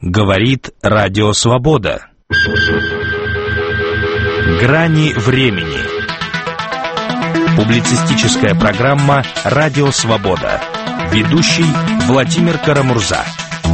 Говорит Радио Свобода. Грани времени. Публицистическая программа «Радио Свобода». Ведущий Владимир Карамурза.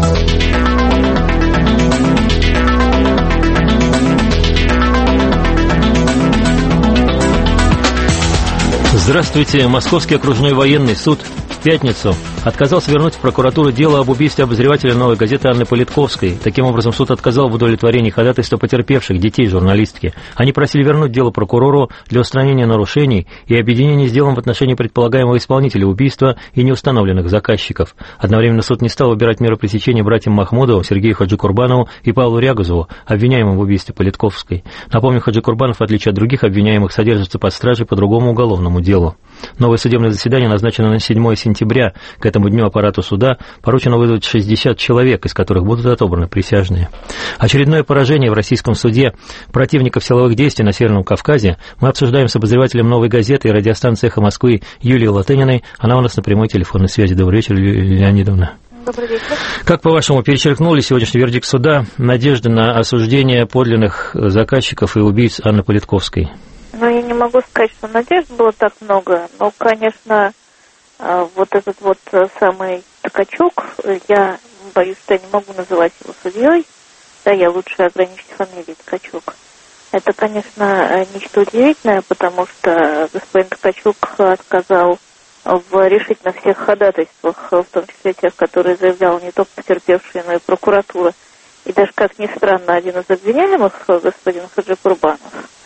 Здравствуйте. Московский окружной военный суд в пятницу отказался вернуть в прокуратуру дело об убийстве обозревателя «Новой газеты» Анны Политковской. Таким образом, суд отказал в удовлетворении ходатайства потерпевших, детей журналистки. Они просили вернуть дело прокурору для устранения нарушений и объединения с делом в отношении предполагаемого исполнителя убийства и неустановленных заказчиков. Одновременно суд не стал выбирать меры пресечения братьям Махмудову, Сергею Хаджикурбанову и Павлу Рягозову, обвиняемым в убийстве Политковской. Напомню, Хаджикурбанов, в отличие от других обвиняемых, содержится под стражей по другому уголовному делу. Новое судебное заседание назначено на 7 сентября. К этому дню аппарату суда поручено вызвать 60 человек, из которых будут отобраны присяжные. Очередное поражение в российском суде противников силовых действий на Северном Кавказе мы обсуждаем с обозревателем «Новой газеты» и радиостанции «Эхо Москвы» Юлией Латыниной. Она у нас на прямой телефонной связи. Добрый вечер, Юлия Леонидовна. Добрый вечер. Как, по-вашему, перечеркнул ли сегодняшний вердикт суда надежды на осуждение подлинных заказчиков и убийц Анны Политковской? Я не могу сказать, что надежд было так много, но, конечно, вот этот вот самый Ткачук, я боюсь, что я не могу называть его судьей, да, я лучше ограничить фамилией Ткачук. Это, конечно, нечто удивительное, потому что господин Ткачук отказал в решительно всех ходатайствах, в том числе тех, которые заявлял не только потерпевший, но и прокуратура, и даже, как ни странно, один из обвиняемых, господин Хаджикурбанов.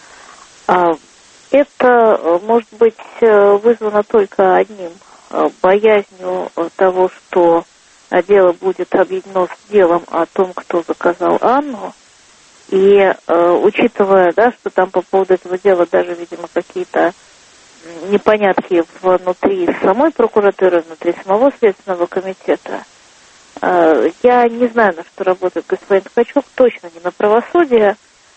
Это может быть вызвано только одним – боязнью того, что дело будет объединено с делом о том, кто заказал Анну. И учитывая, да, что там по поводу этого дела даже, видимо, какие-то непонятки внутри самой прокуратуры, внутри самого Следственного комитета, я не знаю, на что работает господин Ткачук, точно не на правосудие.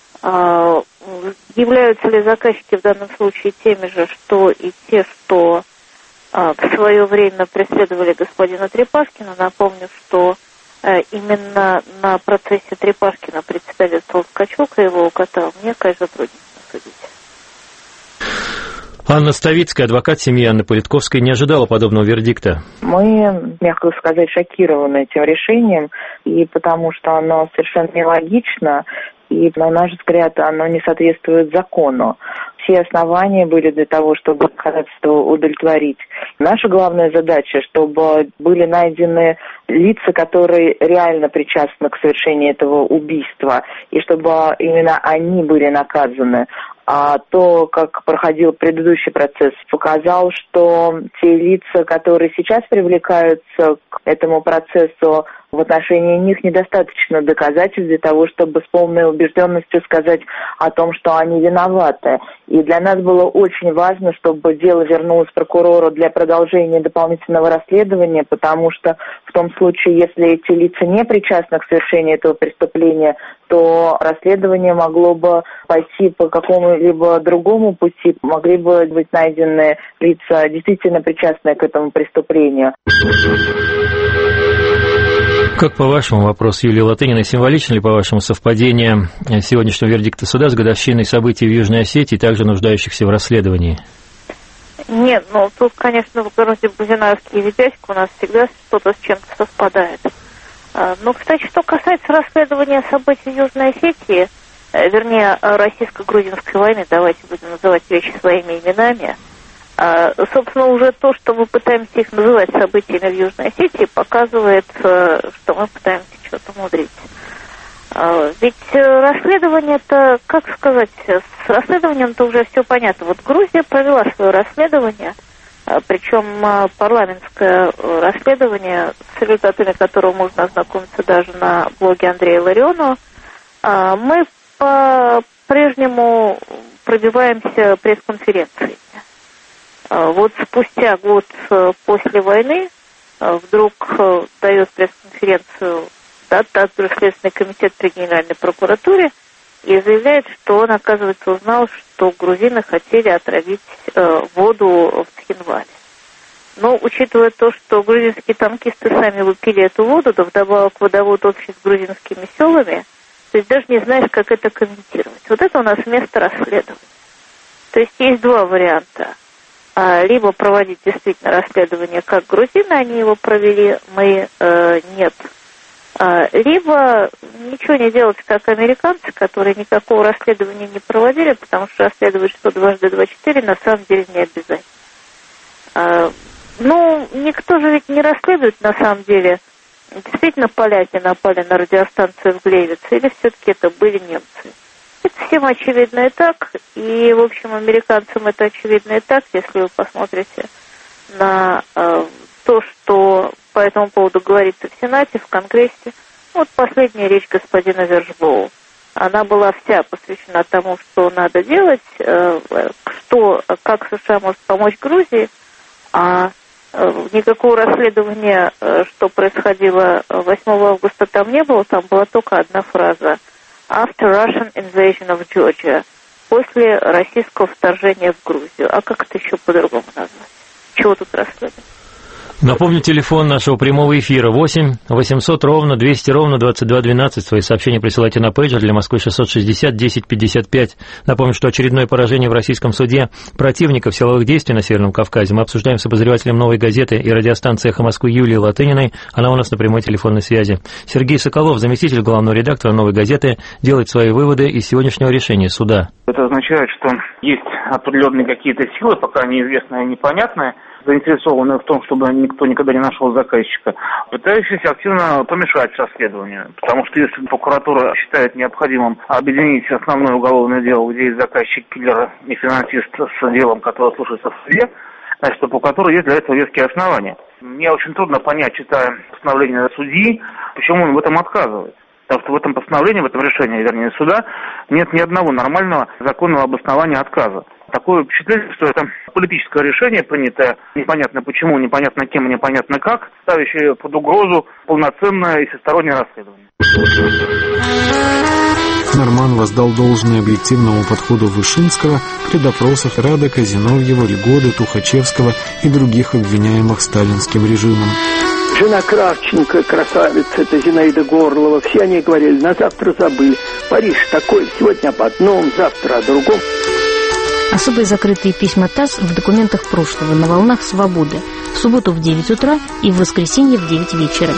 Являются ли заказчики в данном случае теми же, что и те, что в свое время преследовали господина Трепашкина? Напомню, что именно на процессе Трепашкина представительствовал Ткачук и его укатал. Мне, конечно, трудно судить. Анна Ставицкая, адвокат семьи Анны Политковской, не ожидала подобного вердикта. Мы, мягко сказать, шокированы этим решением, и потому что оно совершенно нелогично, и, на наш взгляд, оно не соответствует закону. Все основания были для того, чтобы ходатайство удовлетворить. Наша главная задача, чтобы были найдены лица, которые реально причастны к совершению этого убийства, и чтобы именно они были наказаны. А то, как проходил предыдущий процесс, показал, что те лица, которые сейчас привлекаются к этому процессу, в отношении них недостаточно доказательств для того, чтобы с полной убежденностью сказать о том, что они виноваты. И для нас было очень важно, чтобы дело вернулось прокурору для продолжения дополнительного расследования, потому что в том случае, если эти лица не причастны к совершению этого преступления, то расследование могло бы пойти по какому-либо другому пути, могли бы быть найдены лица, действительно причастные к этому преступлению. Как, по-вашему, вопрос Юлии Латыниной, символично ли, по-вашему, совпадение сегодняшнего вердикта суда с годовщиной событий в Южной Осетии, также нуждающихся в расследовании? Нет, тут, конечно, в городе Бузинаевске и Ведяську у нас всегда что-то с чем-то совпадает. Кстати, что касается расследования событий в Южной Осетии, вернее, российско-грузинской войны, давайте будем называть вещи своими именами, собственно, уже то, что мы пытаемся их называть событиями в Южной Осетии, показывает, что мы пытаемся что-то мудрить. Ведь расследование-то, как сказать, с расследованием-то уже все понятно. Вот Грузия провела свое расследование, причем парламентское расследование, с результатами которого можно ознакомиться даже на блоге Андрея Ларионова. Мы по-прежнему пробиваемся пресс-конференцией. Вот спустя год после войны вдруг дает пресс-конференцию также Следственный комитет при Генеральной прокуратуре и заявляет, что он, оказывается, узнал, что грузины хотели отравить воду в Цхинвале. Но, учитывая то, что грузинские танкисты сами выпили эту воду, да вдобавок водовод общий с грузинскими селами, то есть даже не знаешь, как это комментировать. Вот это у нас место расследования. То есть есть два варианта. Либо проводить действительно расследование, как грузины, они его провели, мы нет. Либо ничего не делать, как американцы, которые никакого расследования не проводили, потому что расследовать, что 2 × 2 = 4, на самом деле не обязательно. Ну, никто же ведь не расследует, на самом деле, действительно поляки напали на радиостанцию в Глейвице, или все-таки это были немцы. Это всем очевидно и так, и, в общем, американцам это очевидно и так, если вы посмотрите на то, что по этому поводу говорится в Сенате, в Конгрессе. Вот последняя речь господина Вершбоу. Она была вся посвящена тому, что надо делать, как США может помочь Грузии, а никакого расследования, что происходило 8 августа, там не было, там была только одна фраза: «After Russian invasion of Georgia», после российского вторжения в Грузию. А как это еще по-другому назвать? Чего тут расследовать? Напомню, телефон нашего прямого эфира 8 800 ровно 200 ровно 2212. Свои сообщения присылайте на пейджер для Москвы 660 1055. Напомню, что очередное поражение в российском суде противников силовых действий на Северном Кавказе мы обсуждаем с обозревателем «Новой газеты» и радиостанции «Эхо Москвы» Юлией Латыниной. Она у нас на прямой телефонной связи. Сергей Соколов, заместитель главного редактора «Новой газеты», делает свои выводы из сегодняшнего решения суда. Это означает, что есть определенные какие-то силы, пока неизвестные и непонятные, заинтересованные в том, чтобы никто никогда не нашел заказчика, пытающиеся активно помешать расследованию. Потому что если прокуратура считает необходимым объединить основное уголовное дело, где есть заказчик, киллер и финансист, с делом, которое слушается в суде, значит, у прокуратуры есть для этого веские основания. Мне очень трудно понять, читая постановление судьи, почему он в этом отказывает. Потому что в этом постановлении, в этом решении, вернее, суда, нет ни одного нормального законного обоснования отказа. Такое впечатление, что это политическое решение, принятое непонятно почему, непонятно кем, непонятно как, ставящее под угрозу полноценное и всестороннее расследование. Норман воздал должное объективному подходу Вышинского при допросах Радека, Зиновьева, Льгоды, Тухачевского и других обвиняемых сталинским режимом. Жена Кравченко, красавица, это Зинаида Горлова, все они говорили: на завтра забыли. Париж такой, сегодня об одном, завтра о другом. Особые закрытые письма ТАСС в документах прошлого на волнах «Свободы». В субботу в 9 утра и в воскресенье в 9 вечера.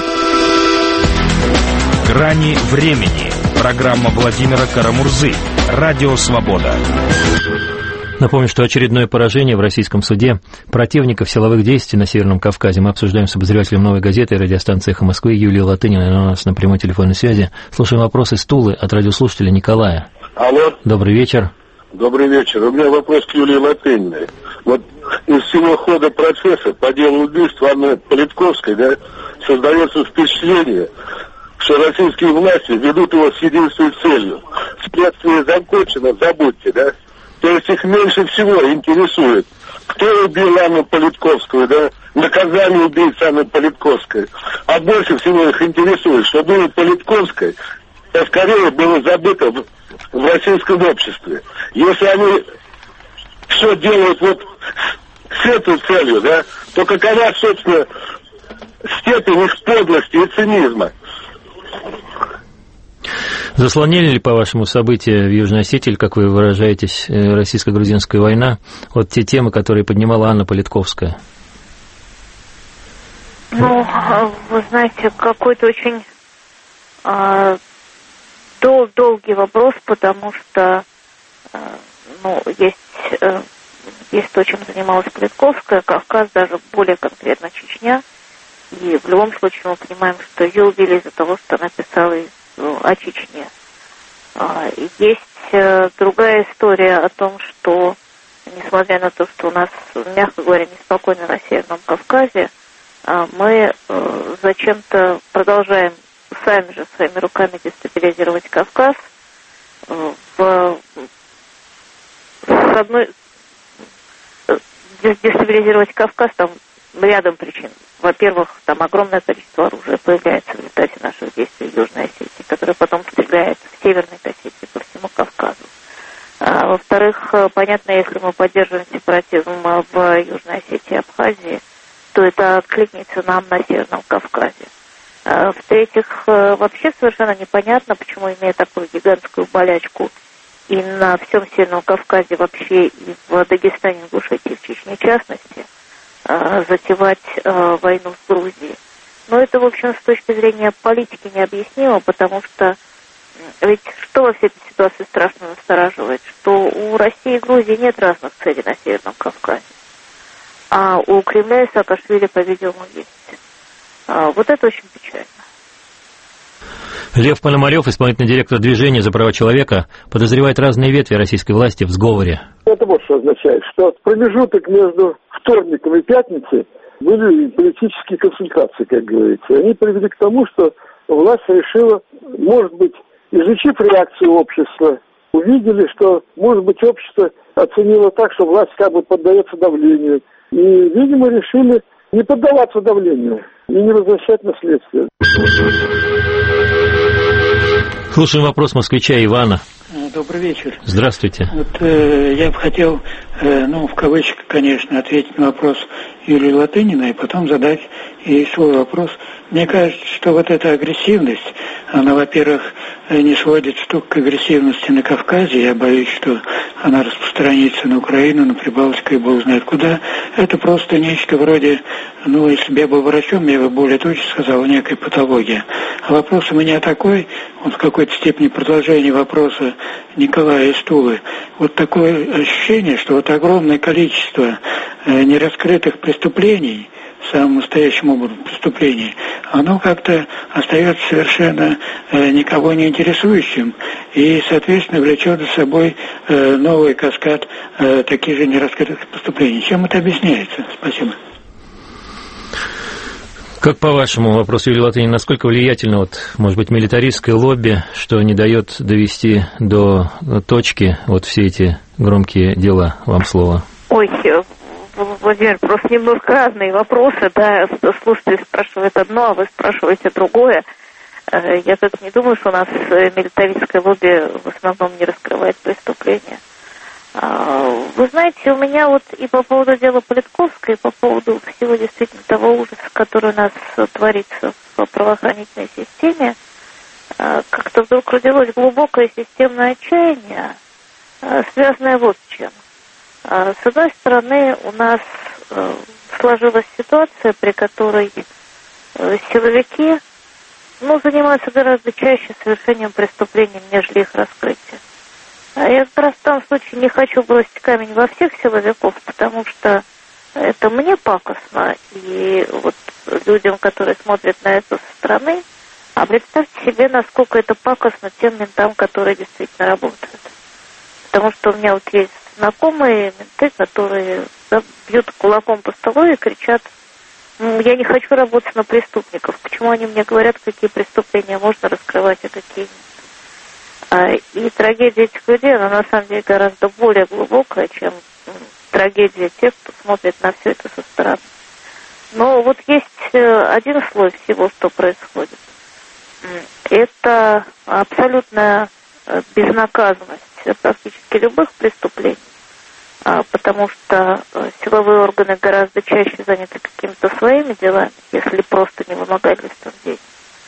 «Грани времени». Программа Владимира Карамурзы. Радио «Свобода». Напомню, что очередное поражение в российском суде противников силовых действий на Северном Кавказе мы обсуждаем с обозревателем «Новой газеты» и радиостанции «Эхо Москвы» Юлией Латыниной. Она у нас на прямой телефонной связи. Слушаем вопросы с Тулы от радиослушателя Николая. Алло. Добрый вечер. Добрый вечер. У меня вопрос к Юлии Латыниной. Вот из всего хода процесса по делу убийства Анны Политковской, да, создается впечатление, что российские власти ведут его с единственной целью. Следствие закончено, забудьте, да? То есть их меньше всего интересует, кто убил Анну Политковскую, да, наказание убийцы Анны Политковской. А больше всего их интересует, что было Политковской, поскорее было забыто в российском обществе. Если они все делают вот с этой целью, да, то какова, собственно, степень их подлости и цинизма? Заслонили ли, по-вашему, события в Южной Осетии, или, как вы выражаетесь, российско-грузинская война, вот те темы, которые поднимала Анна Политковская? Ну, вы знаете, какой-то очень долгий вопрос, потому что есть то, чем занималась Политковская, Кавказ, даже более конкретно Чечня. И в любом случае мы понимаем, что ее убили из-за того, что она писала о Чечне. Есть другая история о том, что, несмотря на то, что у нас, мягко говоря, неспокойно на Северном Кавказе, мы зачем-то продолжаем сами же своими руками дестабилизировать Кавказ. Дестабилизировать Кавказ там рядом причин. Во-первых, там огромное количество оружия появляется в результате наших действий в Южной Осетии, которое потом стреляет в Северной Осетии по всему Кавказу. Во-вторых, понятно, если мы поддерживаем сепаратизм в Южной Осетии и Абхазии, что это откликнется нам на Северном Кавказе. В-третьих, вообще совершенно непонятно, почему, имея такую гигантскую болячку и на всем Северном Кавказе вообще, и в Дагестане, Ингушетии, в Чечне в частности, затевать войну с Грузией. Но это, в общем, с точки зрения политики необъяснимо, потому что ведь что во всей этой ситуации страшно настораживает, что у России и Грузии нет разных целей на Северном Кавказе, а у Кремля и Саакашвили, по-видимому, есть. Вот это очень печально. Лев Пономарев, исполнительный директор движения за права человека, подозревает разные ветви российской власти в сговоре. Это вот что означает, что промежуток между вторником и пятницей были политические консультации, как говорится. Они привели к тому, что власть решила, может быть, изучив реакцию общества, увидели, что, может быть, общество оценило так, что власть как бы поддается давлению. И, видимо, решили не поддаваться давлению и не возвращать наследствие. Слушаем вопрос москвича Ивана. Добрый вечер. Здравствуйте. Вот я бы хотел, в кавычках, конечно, ответить на вопрос Юлии Латыниной, и потом задать ей свой вопрос. Мне кажется, что вот эта агрессивность, она, во-первых, не сводится только к агрессивности на Кавказе. Я боюсь, что она распространится на Украину, на Прибалтику и бог знает куда. Это просто нечто вроде, если бы я был врачом, я бы более точно сказал, некой патологии. А вопрос у меня такой, он в какой-то степени продолжение вопроса Николая из Тулы. Вот такое ощущение, что вот огромное количество нераскрытых преступлений, самым настоящим образом преступлений, оно как-то остается совершенно никого не интересующим и, соответственно, влечет за собой новый каскад таких же нераскрытых преступлений. Чем это объясняется? Спасибо. Как по вашему вопросу, Юлия Латынина, насколько влиятельно, может быть, милитаристское лобби, что не дает довести до точки все эти громкие дела? Вам слово. Ой, Владимир, просто немножко разные вопросы, да, слушатель спрашивает одно, а вы спрашиваете другое. Я так не думаю, что у нас милитаристское лобби в основном не раскрывает преступления. Вы знаете, у меня и по поводу дела Политковской, и по поводу всего действительно того ужаса, который у нас творится в правоохранительной системе, как-то вдруг родилось глубокое системное отчаяние, связанное вот с чем. С одной стороны, у нас сложилась ситуация, при которой силовики занимаются гораздо чаще совершением преступлений, нежели их раскрытием. Я как раз в том случае не хочу бросить камень во всех силовиков, потому что это мне пакостно, и людям, которые смотрят на это со стороны, а представьте себе, насколько это пакостно тем ментам, которые действительно работают. Потому что у меня есть знакомые менты, которые бьют кулаком по столу и кричат: я не хочу работать на преступников. Почему они мне говорят, какие преступления можно раскрывать, а какие нет? И трагедия этих людей, она на самом деле гораздо более глубокая, чем трагедия тех, кто смотрит на все это со стороны. Но есть один слой всего, что происходит. Это абсолютная безнаказанность практически любых преступлений, потому что силовые органы гораздо чаще заняты какими-то своими делами, если просто не вымогательством денег.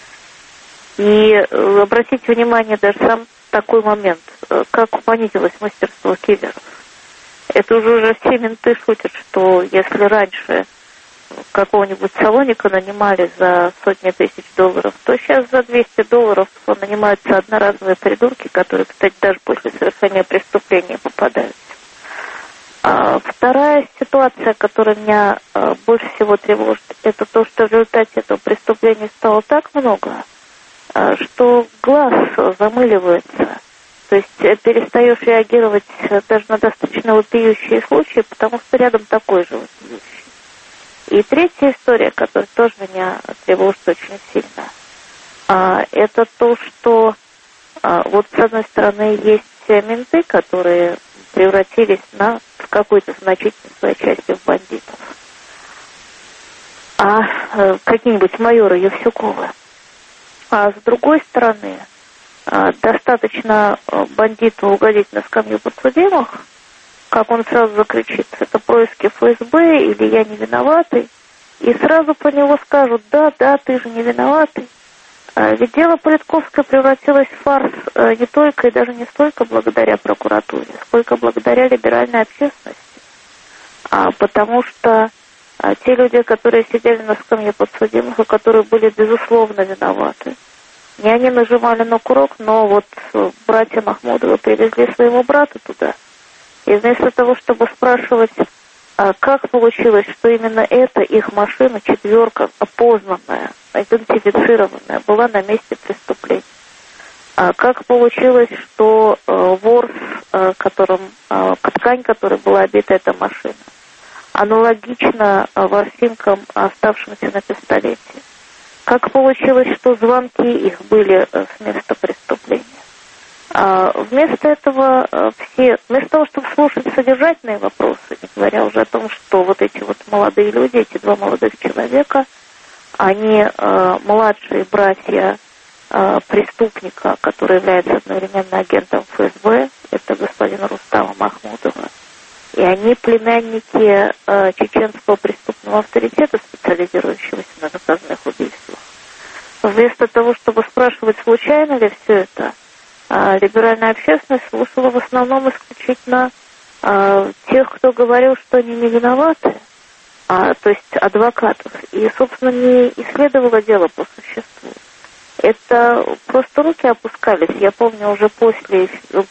И обратите внимание, даже сам такой момент, как понизилось мастерство киллеров. Это уже все менты шутят, что если раньше какого-нибудь салоника нанимали за сотни тысяч долларов, то сейчас за $200 нанимаются одноразовые придурки, которые, кстати, даже после совершения преступления попадаются. Вторая ситуация, которая меня больше всего тревожит, это то, что в результате этого преступления стало так много, что глаз замыливается. То есть перестаешь реагировать даже на достаточно вопиющие случаи, потому что рядом такой же вопиющий. И третья история, которая тоже меня тревожит очень сильно, это то, что с одной стороны есть менты, которые превратились в какой-то значительной своей части в бандитов. Какие-нибудь майоры Евсюковы. А с другой стороны, достаточно бандиту угодить на скамью подсудимых, как он сразу закричит: это происки ФСБ, или я не виноватый, и сразу про него скажут: да, ты же не виноватый. Ведь дело Политковское превратилось в фарс не только и даже не столько благодаря прокуратуре, сколько благодаря либеральной общественности. Потому что те люди, которые сидели на скамье подсудимых, и которые были безусловно виноваты, не они нажимали на курок, но вот братья Махмудовы привезли своего брата туда. И вместо того, чтобы спрашивать, как получилось, что именно эта их машина, четверка, опознанная, идентифицированная, была на месте преступления. Как получилось, что ворс, ткань, которой была обита эта машина, аналогично ворсинкам, оставшимся на пистолете. Как получилось, что звонки их были с места преступления. Вместо того, чтобы слушать содержательные вопросы, не говоря уже о том, что вот эти вот молодые люди, эти два молодых человека, они младшие братья преступника, который является одновременно агентом ФСБ, это господина Рустама Махмудова, и они племянники чеченского преступного авторитета, специализирующегося на заказных убийствах. Вместо того, чтобы спрашивать, случайно ли все это, либеральная общественность слушала в основном исключительно тех, кто говорил, что они не виноваты, то есть адвокатов, и, собственно, не исследовала дело по существу. Это просто руки опускались. Я помню, уже после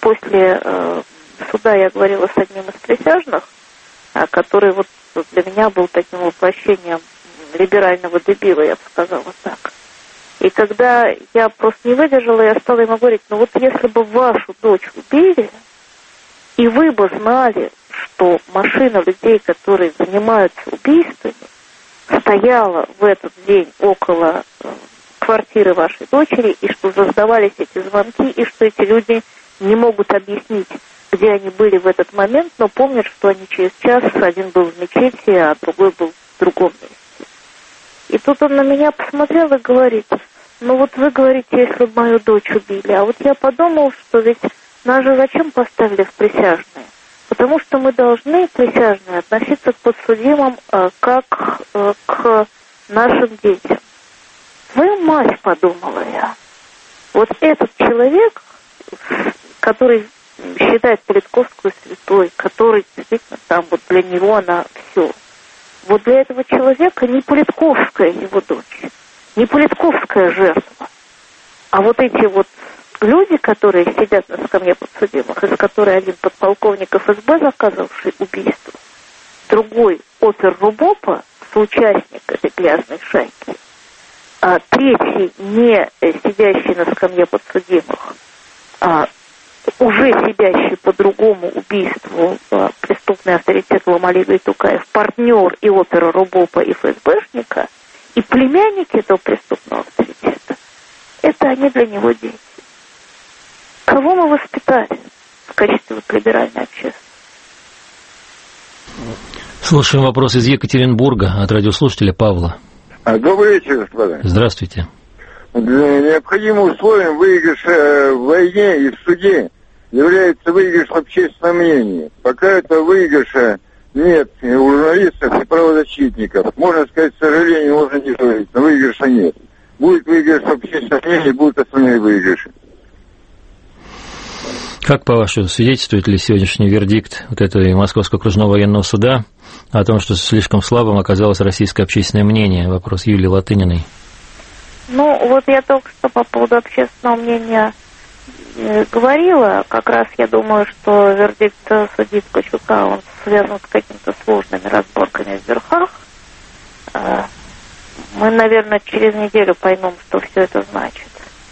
суда я говорила с одним из присяжных, который вот для меня был таким воплощением либерального дебила, я бы сказала так. И когда я просто не выдержала, я стала ему говорить: ну вот если бы вашу дочь убили, и вы бы знали, что машина людей, которые занимаются убийствами, стояла в этот день около квартиры вашей дочери, и что раздавались эти звонки, и что эти люди не могут объяснить, где они были в этот момент, но помнят, что они через час, один был в мечети, а другой был в другом месте. И тут он на меня посмотрел и говорит: ну вот вы говорите, если бы мою дочь убили, а вот я подумал, что ведь нас же зачем поставили в присяжные? Потому что мы должны, присяжные, относиться к подсудимым как к нашим детям. Вы мать, подумала я. Вот этот человек, который считает Политковскую святой, который действительно там вот для него она все. Вот для этого человека не Политковская его дочь, не Политковская жертва, а вот эти вот люди, которые сидят на скамье подсудимых, из которых один подполковник ФСБ, заказывавший убийство, другой опер РУБОПа, соучастник этой грязной шайки, а третий, не сидящий на скамье подсудимых, а уже сидящий по другому убийству преступный авторитет Ламалига и Тукаев, партнер и опера РУБОПа и ФСБшника, и племянники этого преступного авторитета, это они для него дети. Кого мы воспитали в качестве либеральной общественности? Слушаем вопрос из Екатеринбурга от радиослушателя Павла. Добрый вечер, господа. Здравствуйте. Необходимым условием выигрыша в войне и в суде является выигрыш в общественном мнении. Пока этого выигрыша нет у журналистов и правозащитников, можно сказать, к сожалению, можно не говорить, но выигрыша нет. Будет выигрыш в общественном мнении, будут основные выигрыши. Как, по-вашему, свидетельствует ли сегодняшний вердикт вот этого Московского окружного военного суда о том, что слишком слабым оказалось российское общественное мнение? Вопрос Юлии Латыниной. Ну, вот я только что по поводу общественного мнения говорила. Как раз я думаю, что вердикт судьи Ткачука, он связан с какими-то сложными разборками в верхах. Мы, наверное, через неделю поймем, что все это значит.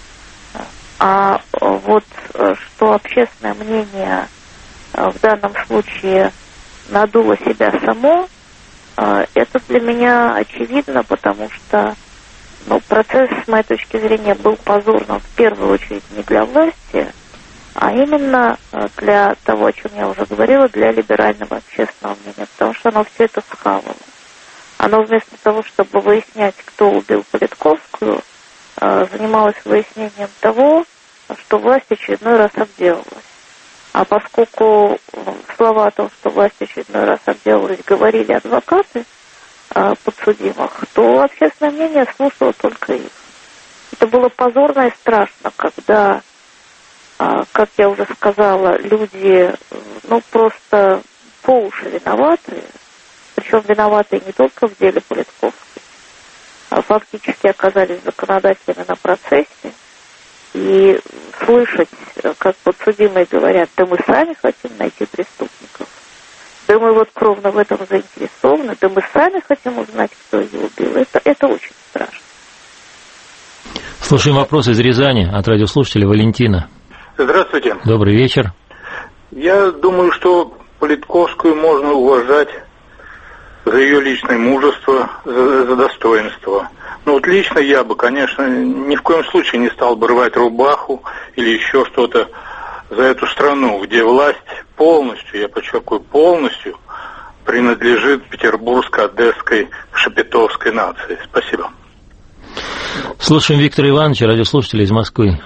А вот что общественное мнение в данном случае надуло себя само, это для меня очевидно, потому что процесс, с моей точки зрения, был позорным в первую очередь не для власти, а именно для того, о чем я уже говорила, для либерального общественного мнения, потому что оно все это схавало. Оно вместо того, чтобы выяснять, кто убил Политковскую, занималось выяснением того, что власть очередной раз обделалась. А поскольку слова о том, что власть очередной раз обделалась, говорили адвокаты, подсудимых, то общественное мнение слушало только их. Это было позорно и страшно, когда, как я уже сказала, люди, просто по уши виноваты, причем виноваты не только в деле Политковской, а фактически оказались законодателями на процессе, и слышать, как подсудимые говорят, да мы сами хотим найти преступников, да мы вот кровно в этом заинтересованы, да мы сами хотим узнать, кто ее убил, это очень страшно. Слушаем вопрос из Рязани от радиослушателя Валентина. Здравствуйте. Добрый вечер. Я думаю, что Политковскую можно уважать за ее личное мужество, за достоинство. Но вот лично я бы, конечно, ни в коем случае не стал бы рвать рубаху или еще что-то за эту страну, где власть полностью, я подчеркиваю, полностью принадлежит петербургской, одесской, шепетовской нации. Спасибо. Слушаем Виктора Ивановича, радиослушателя из Москвы.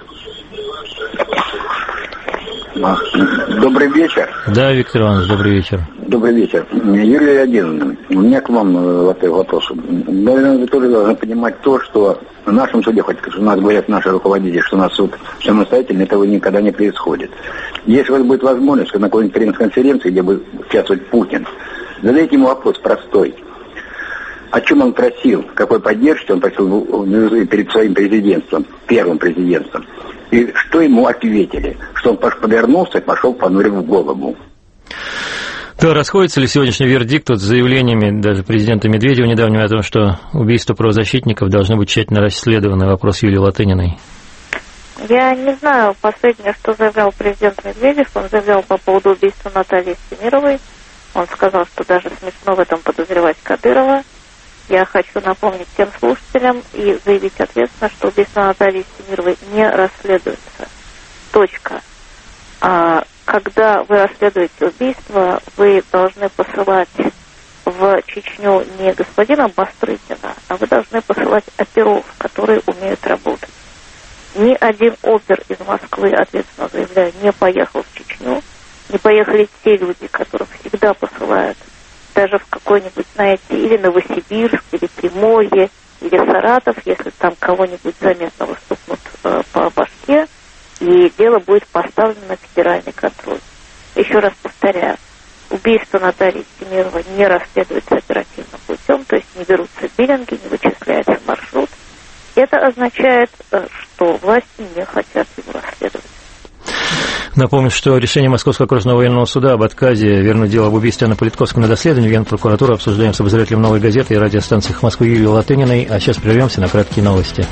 Добрый вечер. Да, Виктор Иванович, добрый вечер. Добрый вечер. Юрий Леонидовна, у меня к вам вопрос. Наверное, вы тоже должны понимать то, что в нашем суде, хоть у нас говорят наши руководители, что у нас суд самостоятельный, этого никогда не происходит. Если у вас будет возможность на какой-нибудь пресс-конференции, где будет участвовать Путин, задайте ему вопрос простой. О чем он просил, какой поддержки он просил перед своим президентством, первым президентством. И что ему ответили? Что он повернулся и пошел, понурив голову. Да, расходится ли сегодняшний вердикт с заявлениями даже президента Медведева недавнего о том, что убийства правозащитников должны быть тщательно расследованы? Вопрос Юлии Латыниной. Я не знаю последнее, что заявлял президент Медведев. Он заявлял по поводу убийства Натальи Стемировой. Он сказал, что даже смешно в этом подозревать Кадырова. Я хочу напомнить всем слушателям и заявить ответственно, что убийство Натальи Стемировой не расследуется. Точка. Когда вы расследуете убийство, вы должны посылать в Чечню не господина Бастрыкина, а вы должны посылать оперов, которые умеют работать. Ни один опер из Москвы, ответственно заявляю, не поехал в Чечню. Не поехали те люди, которых всегда посылают даже в какой-нибудь, знаете, или Новосибирск, или Приморье, или Саратов, если там кого-нибудь заметно стукнут по башке, и дело будет поставлено на федеральный контроль. Еще раз повторяю, убийство Натальи Стемировой не расследуется оперативным путем, то есть не берутся биллинги, не вычисляется маршрут. Это означает, что власти не хотят его расследовать. Напомню, что решение Московского окружного военного суда об отказе вернуть дело об убийстве Анны Политковской на доследование в Генпрокуратуру обсуждаем с обозревателем «Новой газеты» и радиостанциях Москвы Юлией Латыниной. А сейчас прервемся на краткие новости.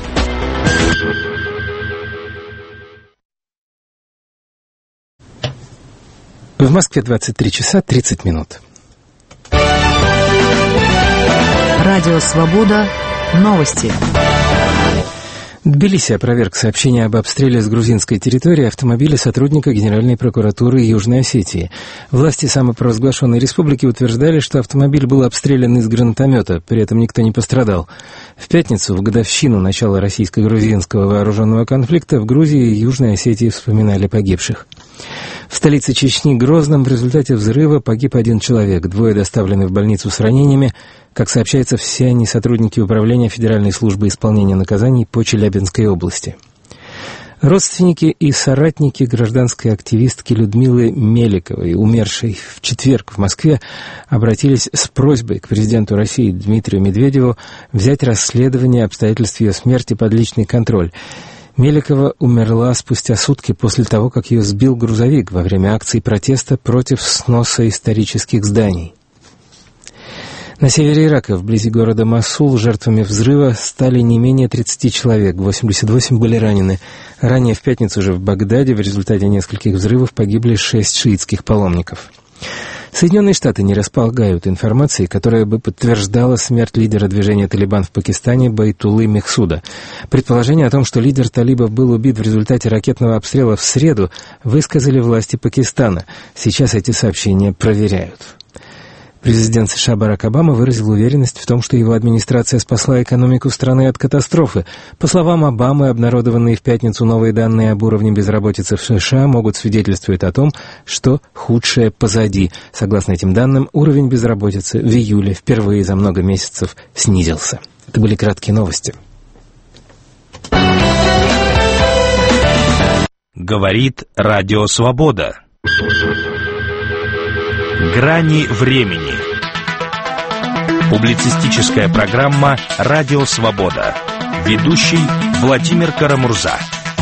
В Москве 23 часа 30 минут. Радио «Свобода». Новости. Тбилиси опроверг сообщение об обстреле с грузинской территории автомобиля сотрудника Генеральной прокуратуры Южной Осетии. Власти самопровозглашенной республики утверждали, что автомобиль был обстрелян из гранатомета, при этом никто не пострадал. В пятницу, в годовщину начала российско-грузинского вооруженного конфликта, в Грузии и Южной Осетии вспоминали погибших. В столице Чечни, Грозном, в результате взрыва погиб один человек, 2 доставлены в больницу с ранениями. Как сообщается, все они сотрудники Управления Федеральной службы исполнения наказаний по Челябинской области. Родственники и соратники гражданской активистки Людмилы Меликовой, умершей в четверг в Москве, обратились с просьбой к президенту России Дмитрию Медведеву взять расследование обстоятельств ее смерти под личный контроль. Меликова умерла спустя сутки после того, как ее сбил грузовик во время акции протеста против сноса исторических зданий. На севере Ирака, вблизи города Мосул, жертвами взрыва стали не менее 30 человек, 88 были ранены. Ранее в пятницу же в Багдаде в результате нескольких взрывов погибли 6 шиитских паломников. Соединенные Штаты не располагают информацией, которая бы подтверждала смерть лидера движения «Талибан» в Пакистане Байтуллы Мехсуда. Предположение о том, что лидер талибов был убит в результате ракетного обстрела в среду, высказали власти Пакистана. Сейчас эти сообщения проверяют. Президент США Барак Обама выразил уверенность в том, что его администрация спасла экономику страны от катастрофы. По словам Обамы, обнародованные в пятницу новые данные об уровне безработицы в США могут свидетельствовать о том, что худшее позади. Согласно этим данным, уровень безработицы в июле впервые за много месяцев снизился. Это были краткие новости. Говорит Радио Свобода. Грани времени. Публицистическая программа «Радио Свобода». Ведущий Владимир Карамурза.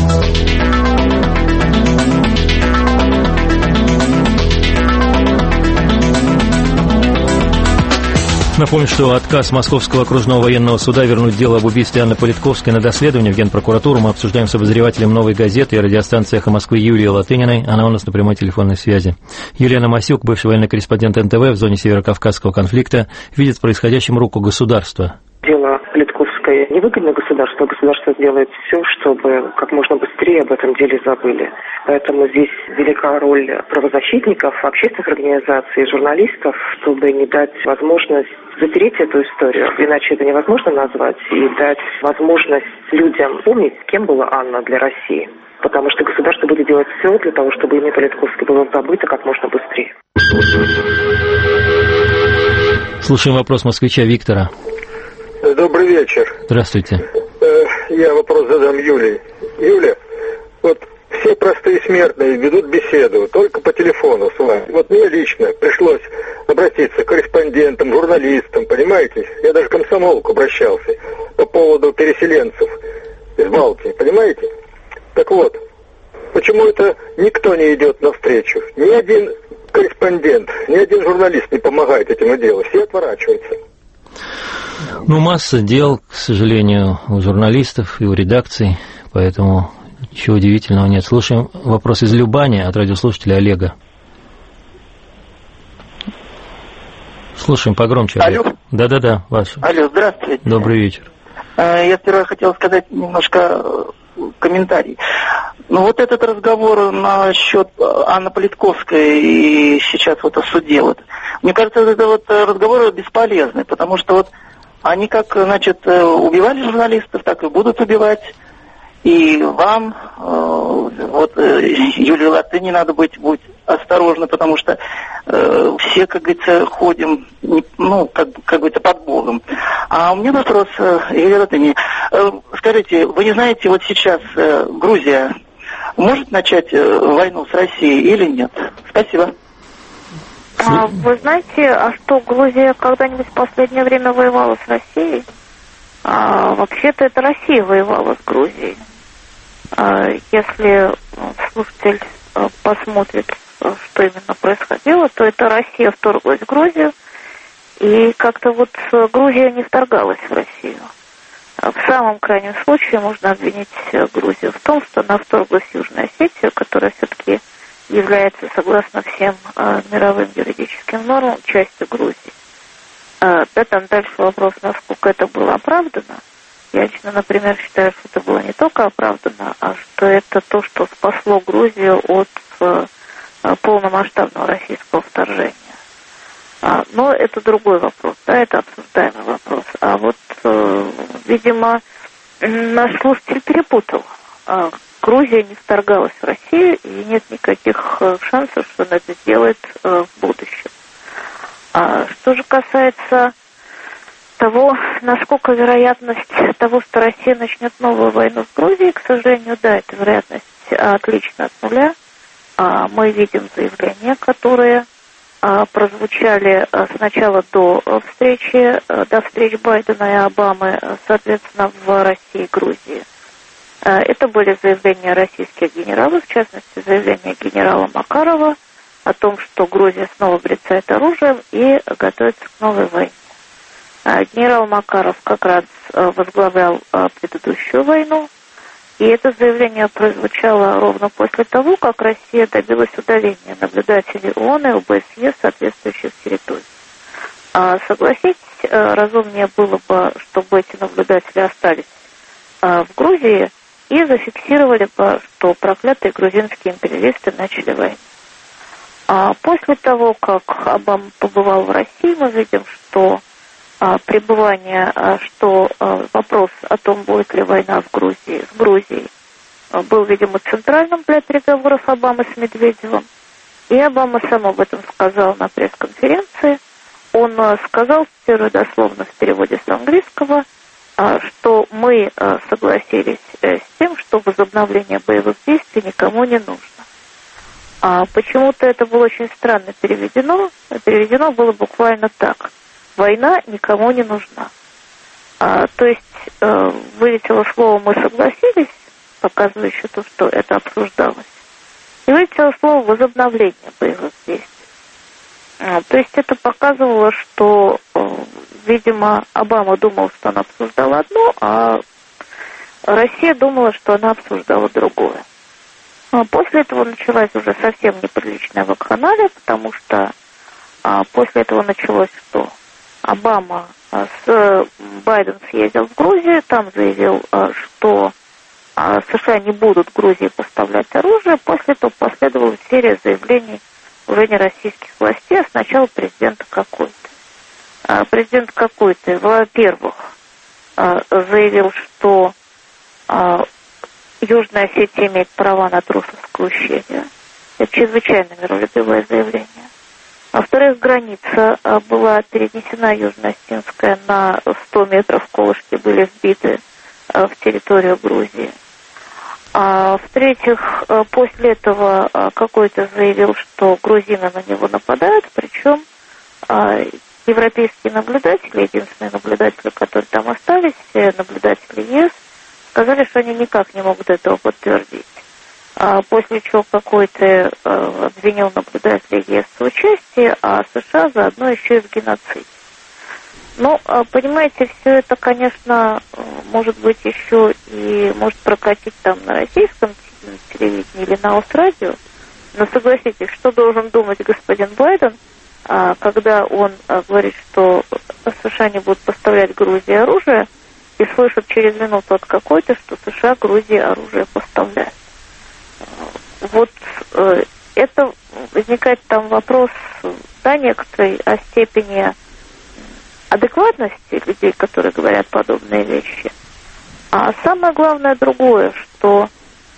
Напомню, что отказ Московского окружного военного суда вернуть дело об убийстве Анны Политковской на доследование в Генпрокуратуру мы обсуждаем с обозревателем «Новой газеты» и радиостанции «Эхо Москвы» Юлией Латыниной. Она у нас на прямой телефонной связи. Юлия Намасюк, бывший военный корреспондент НТВ в зоне Северокавказского конфликта, видит в происходящем руку государства. Дело Политковской невыгодно государству. Государство сделает все, чтобы как можно быстрее об этом деле забыли. Поэтому здесь велика роль правозащитников, общественных организаций, журналистов, чтобы не дать возможность запереть эту историю. Иначе это невозможно назвать. И дать возможность людям помнить, кем была Анна для России. Потому что государство будет делать все для того, чтобы имя Политковской было забыто как можно быстрее. Слушаем вопрос москвича Виктора. Добрый вечер. Здравствуйте. Я вопрос задам Юлии. Юля, вот все простые смертные ведут беседу только по телефону с вами. Вот мне лично пришлось обратиться к корреспондентам, журналистам, понимаете? Я даже к комсомолку обращался по поводу переселенцев из Балтии, понимаете? Так вот, почему это никто не идет навстречу? Ни один корреспондент, ни один журналист не помогает этому делу. Все отворачиваются. Ну, масса дел, к сожалению, у журналистов и у редакций, поэтому ничего удивительного нет. Слушаем вопрос из Любани от радиослушателя Олега. Слушаем погромче, Олег. Алло. Да-да-да, ваш. Алло, здравствуйте. Добрый вечер. Я сперва хотел сказать немножко комментарий. Ну, вот этот разговор насчет Анны Политковской и сейчас вот о суде, вот, мне кажется, это вот разговор бесполезный, потому что вот они как, значит, убивали журналистов, так и будут убивать. И вам, вот, Юлии Латыни, надо быть осторожны, потому что все, как говорится, ходим, ну, как говорится, под Богом. А у меня вопрос, Юлия Латыни, скажите, вы не знаете, вот сейчас Грузия может начать войну с Россией или нет? Спасибо. Вы знаете, а что, Грузия когда-нибудь в последнее время воевала с Россией? Вообще-то это Россия воевала с Грузией. Если слушатель посмотрит, что именно происходило, то это Россия вторглась в Грузию, и как-то вот Грузия не вторгалась в Россию. В самом крайнем случае можно обвинить Грузию в том, что она вторглась в Южную Осетию, которая все-таки является, согласно всем мировым юридическим нормам, частью Грузии. Да, там дальше вопрос, насколько это было оправдано. Я лично, например, считаю, что это было не только оправдано, а что это то, что спасло Грузию от полномасштабного российского вторжения. Но это другой вопрос, да, это обсуждаемый вопрос. А вот, видимо, наш слушатель перепутал. Грузия не вторгалась в Россию, и нет никаких шансов, что она это сделает в будущем. Что же касается того, насколько вероятность того, что Россия начнет новую войну в Грузии, к сожалению, да, эта вероятность отлично от нуля. Мы видим заявления, которые прозвучали сначала до встреч Байдена и Обамы, соответственно, в России и Грузии. Это были заявления российских генералов, в частности, заявление генерала Макарова о том, что Грузия снова брецает оружием и готовится к новой войне. Генерал Макаров как раз возглавлял предыдущую войну, и это заявление прозвучало ровно после того, как Россия добилась удаления наблюдателей ООН и ОБСЕ соответствующих территорий. Согласитесь, разумнее было бы, чтобы эти наблюдатели остались в Грузии и зафиксировали бы, что проклятые грузинские империалисты начали войну. После того, как Обама побывал в России, мы видим, что вопрос о том, будет ли война с Грузией, был, видимо, центральным для переговоров Обамы с Медведевым. И Обама сам об этом сказал на пресс-конференции. Он сказал, цитирую дословно в переводе с английского, что мы согласились с тем, что возобновление боевых действий никому не нужно. Почему-то это было очень странно переведено. Переведено было буквально так. Война никому не нужна. То есть вылетело слово «мы согласились», показывающее то, что это обсуждалось. И вылетело слово «возобновление боевых действий». То есть это показывало, что, видимо, Обама думал, что она обсуждала одно, а Россия думала, что она обсуждала другое. После этого началась уже совсем неприличная вакханалия, потому что после этого началось что? Байден съездил в Грузию, там заявил, что США не будут Грузии поставлять оружие. После этого последовала серия заявлений уже не российских властей, а сначала президента какой-то. Президент какой-то, во-первых, заявил, что Южная Осетия имеет права на Трусовское ущелье. Это чрезвычайно миролюбивое заявление. Во-вторых, граница была перенесена Южно-Осетинская на 100 метров, колышки были сбиты в территорию Грузии. В-третьих, после этого какой-то заявил, что грузины на него нападают, причем европейские наблюдатели, единственные наблюдатели, которые там остались, все наблюдатели ЕС, сказали, что они никак не могут этого подтвердить. После чего какой-то обвинил наблюдателей ЕС в участии, а США заодно еще и в геноциде. Ну, понимаете, все это, конечно, может быть еще и может прокатить там на российском телевидении или на Авсрадио, но согласитесь, что должен думать господин Байден, когда он говорит, что США не будут поставлять Грузии оружие, и слышит через минуту от какой-то, что США Грузии оружие поставляют. Вот это возникает там вопрос, да, некоторой о степени адекватности людей, которые говорят подобные вещи. А самое главное другое, что,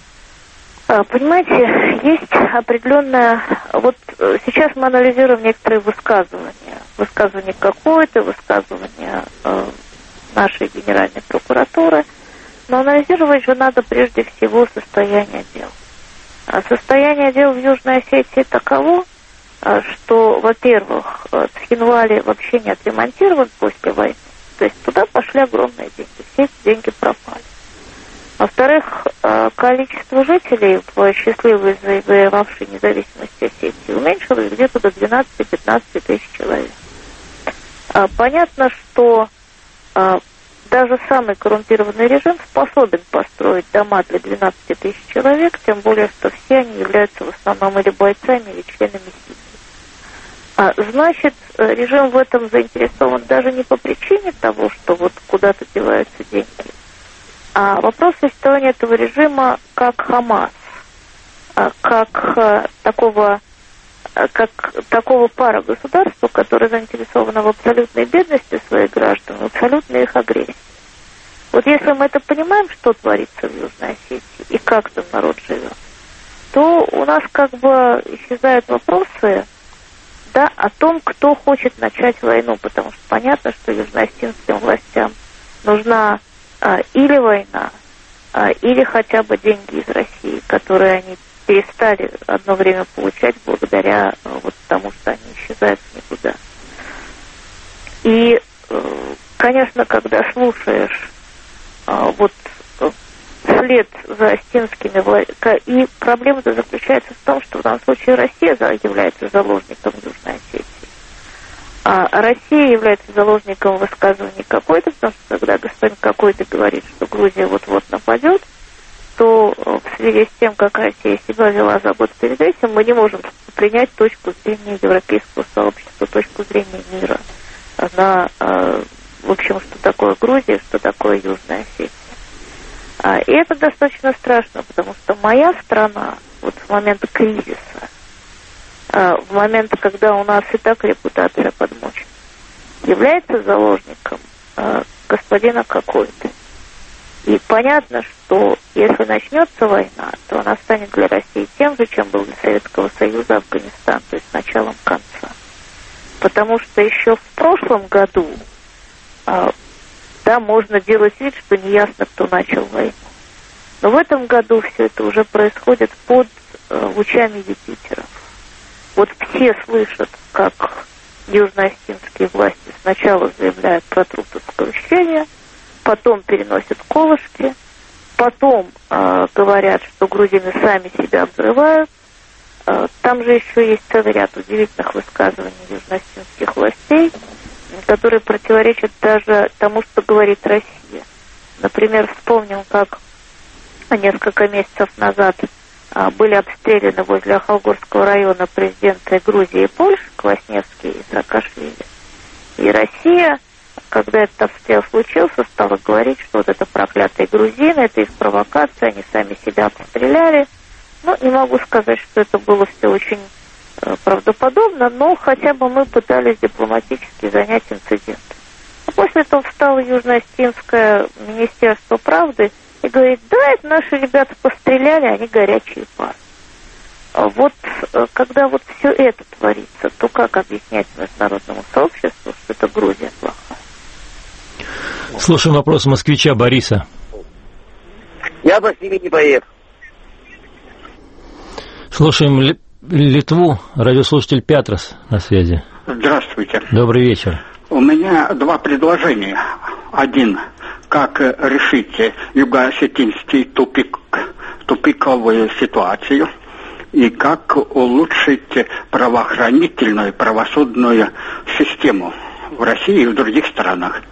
понимаете, есть определенная... Вот сейчас мы анализируем некоторые высказывания. Высказывание какое-то, высказывание нашей Генеральной прокуратуры. Но анализировать же надо прежде всего состояние дел. Состояние дел в Южной Осетии таково, что, во-первых, Цхинвали вообще не отремонтирован после войны. То есть туда пошли огромные деньги, все эти деньги пропали. Во-вторых, количество жителей в счастливой завоевавшей независимости Осетии уменьшилось где-то до 12-15 тысяч человек. Понятно, что даже самый коррумпированный режим способен построить дома для 12 тысяч человек, тем более, что все они являются в основном или бойцами, или членами семьи. Значит, режим в этом заинтересован даже не по причине того, что вот куда-то деваются деньги, а вопрос существования этого режима как Хамас, как такого пара государства, которое заинтересовано в абсолютной бедности своих граждан, в абсолютной их агрессии. Вот если мы это понимаем, что творится в Южной Осетии и как там народ живет, то у нас как бы исчезают вопросы, да, о том, кто хочет начать войну, потому что понятно, что южноосетинским властям нужна или война, или хотя бы деньги из России, которые они перестали одно время получать благодаря вот тому, что они исчезают в никуда. И, конечно, когда слушаешь вот вслед за осетинскими властями, и проблема-то заключается в том, что в данном случае Россия является заложником Южной Осетии. А Россия является заложником высказываний какой-то, потому что когда господин какой-то говорит, что Грузия вот-вот нападет, то в связи с тем, как Россия себя вела за год перед этим, мы не можем принять точку зрения европейского сообщества, точку зрения мира на, в общем, что такое Грузия, что такое Южная Осетия. И это достаточно страшно, потому что моя страна вот в момент кризиса в момент, когда у нас и так репутация подмочена, является заложником господина какой-то. И понятно, что если начнется война, то она станет для России тем же, чем был для Советского Союза Афганистан, то есть началом конца. Потому что еще в прошлом году, да, можно делать вид, что неясно, кто начал войну. Но в этом году все это уже происходит под лучами Юпитера. Вот все слышат, как южно-осетинские власти сначала заявляют про Трутовское ущелье, потом переносят колышки, потом говорят, что грузины сами себя взрывают. Там же еще есть целый ряд удивительных высказываний южно-осетинских властей, которые противоречат даже тому, что говорит Россия. Например, вспомним, как несколько месяцев назад были обстреляны возле Ахалгорского района президенты Грузии и Польши, Квасневский и Саакашвили. И Россия, когда этот обстрел случился, стала говорить, что вот это проклятые грузины, это их провокация, они сами себя обстреляли. Ну, не могу сказать, что это было все очень правдоподобно, но хотя бы мы пытались дипломатически занять инцидент. А после этого встало Южно-Осетинское министерство правды и говорит, да, это наши ребята постреляли, они горячие парни. А вот когда вот все это творится, то как объяснять международному сообществу, что это Грузия плохая? Слушаем вопрос москвича Бориса. Я Василий Небоев. Слушаем Литву, радиослушатель Пятрос на связи. Здравствуйте. Добрый вечер. У меня два предложения. Один, как решить юго-осетинский тупиковую ситуацию, и как улучшить правоохранительную, правосудную систему в России и в других странах.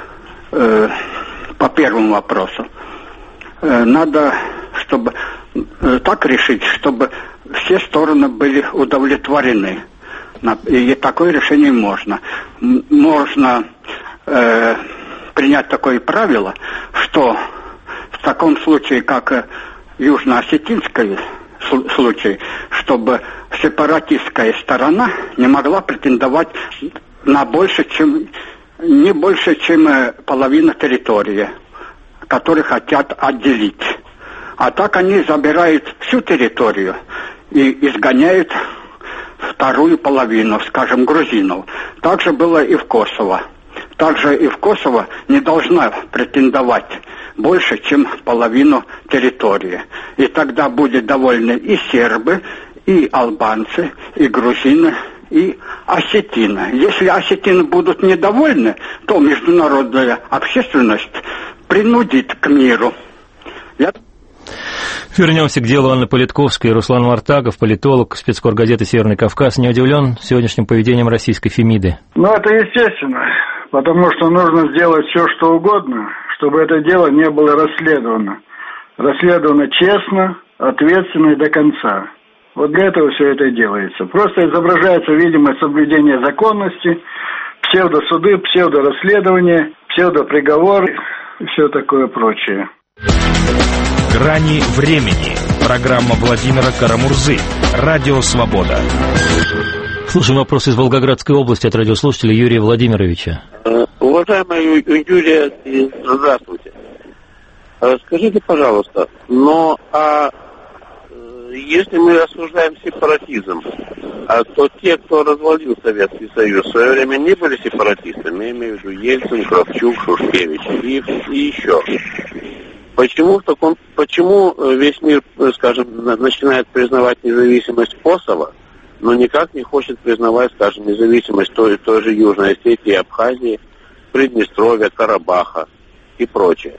По первому вопросу. Надо, чтобы так решить, чтобы все стороны были удовлетворены. И такое решение можно. Можно принять такое правило, что в таком случае, как южно-осетинский случай, чтобы сепаратистская сторона не могла претендовать на не больше, чем половина территории, которую хотят отделить. А так они забирают всю территорию и изгоняют вторую половину, скажем, грузинов. Так же было и в Косово. Также и в Косово не должна претендовать больше, чем половину территории. И тогда будут довольны и сербы, и албанцы, и грузины, и осетины. Если осетины будут недовольны, то международная общественность принудит к миру. Вернемся к делу Анны Политковской. Руслан Вартагов, политолог, спецкоргазеты «Северный Кавказ», не удивлен сегодняшним поведением российской Фемиды? Ну, это естественно, потому что нужно сделать все, что угодно, чтобы это дело не было расследовано. Расследовано честно, ответственно и до конца. Вот для этого все это и делается. Просто изображается видимое соблюдение законности, псевдосуды, псевдорасследование, псевдоприговор и все такое прочее. «Грани времени». Программа Владимира Карамурзы. Радио «Свобода». Слушаем вопрос из Волгоградской области от радиослушателя Юрия Владимировича. Уважаемая Юлия, здравствуйте. Скажите, пожалуйста, если мы рассуждаем сепаратизм, то те, кто развалил Советский Союз, в свое время не были сепаратистами, я имею в виду Ельцин, Кравчук, Шушкевич и еще. Почему весь мир, скажем, начинает признавать независимость Косово, но никак не хочет признавать, скажем, независимость той же Южной Осетии, Абхазии, Приднестровья, Карабаха и прочее?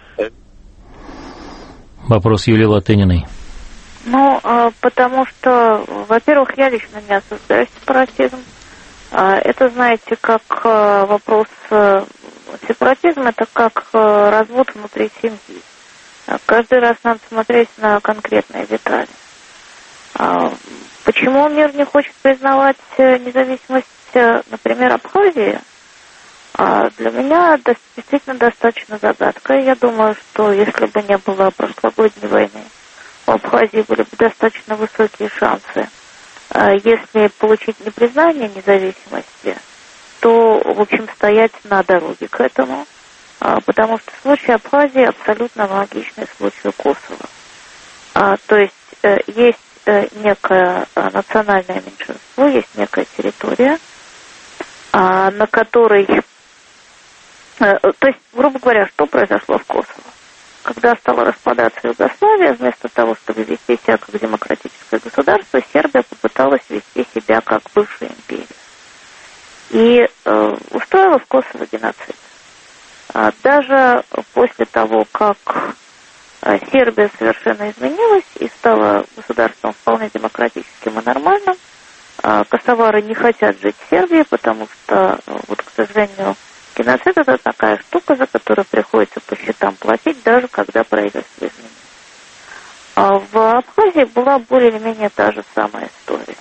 Вопрос Юлии Латыниной. Ну, потому что, во-первых, я лично не осуждаю сепаратизм. Это, знаете, как вопрос... Сепаратизм – это как развод внутри семьи. Каждый раз надо смотреть на конкретные детали. Почему мир не хочет признавать независимость, например, Абхазии? Для меня действительно достаточно загадкой. Я думаю, что если бы не было прошлогодней войны, у Абхазии были бы достаточно высокие шансы если получить непризнание независимости, то, в общем, стоять на дороге к этому, потому что случай Абхазии абсолютно аналогичный случаю Косово. То есть есть некое национальное меньшинство, есть некая территория, на которой... То есть, грубо говоря, что произошло в Косово? Когда стала распадаться Югославия, вместо того, чтобы вести себя как демократическое государство, Сербия попыталась вести себя как бывшая империя. И устроила в Косово геноцид. Даже после того, как Сербия совершенно изменилась и стала государством вполне демократическим и нормальным, косовары не хотят жить в Сербии, потому что, вот, к сожалению, геноцид — это такая штука, за которую приходится по счетам платить, даже когда правительство изменилось. В Абхазии была более или менее та же самая история.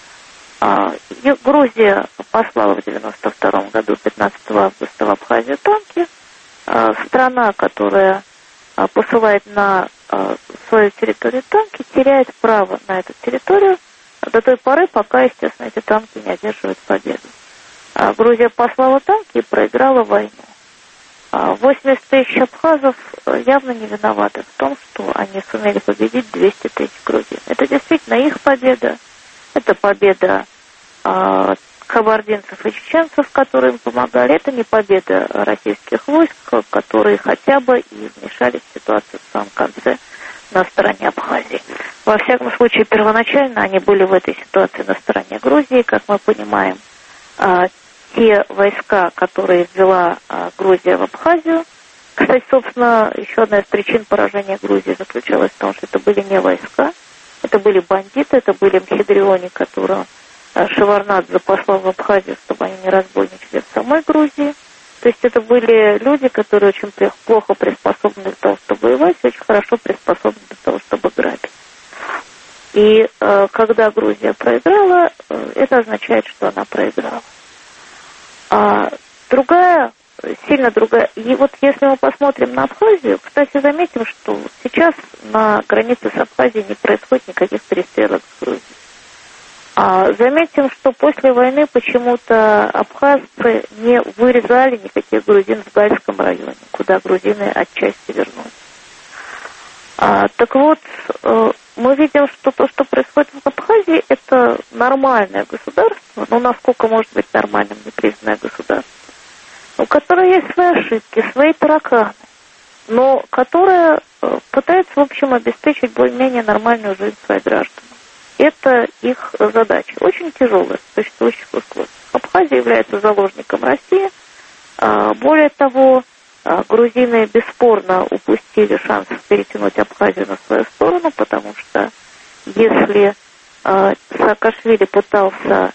Грузия послала в 1992 году, 15 августа, в Абхазию танки. Страна, которая посылает на свою территорию танки, теряет право на эту территорию до той поры, пока, естественно, эти танки не одерживают победу. Грузия послала танки и проиграла войну. 80 тысяч абхазов явно не виноваты в том, что они сумели победить 200 тысяч грузин. Это действительно их победа. Это победа кабардинцев и чеченцев, которые им помогали. Это не победа российских войск, которые хотя бы и вмешались в ситуацию в самом конце на стороне Абхазии. Во всяком случае, первоначально они были в этой ситуации на стороне Грузии. Как мы понимаем, те войска, которые ввела Грузия в Абхазию, кстати, собственно, еще одна из причин поражения Грузии заключалась в том, что это были не войска, это были бандиты, это были мхидриони, которые Шеварнадзе послал в Абхазию, чтобы они не разбойничали в самой Грузии. То есть это были люди, которые очень плохо приспособлены для того, чтобы воевать, и очень хорошо приспособлены для того, чтобы грабить. И когда Грузия проиграла, это означает, что она проиграла. Сильно другая. И вот если мы посмотрим на Абхазию, кстати, заметим, что сейчас на границе с Абхазией не происходит никаких перестрелок с Грузией. Заметим, что после войны почему-то абхазцы не вырезали никаких грузин в Гальском районе, куда грузины отчасти вернулись. Так вот, мы видим, что то, что происходит в Абхазии, это нормальное государство, но насколько может быть нормальным непризнанное государство, у которого есть свои ошибки, свои тараканы, но которое пытается, в общем, обеспечить более-менее нормальную жизнь своих граждан. Это их задача. Очень тяжелая в существующих условиях. Абхазия является заложником России. Более того, грузины бесспорно упустили шанс перетянуть Абхазию на свою сторону, потому что если Саакашвили пытался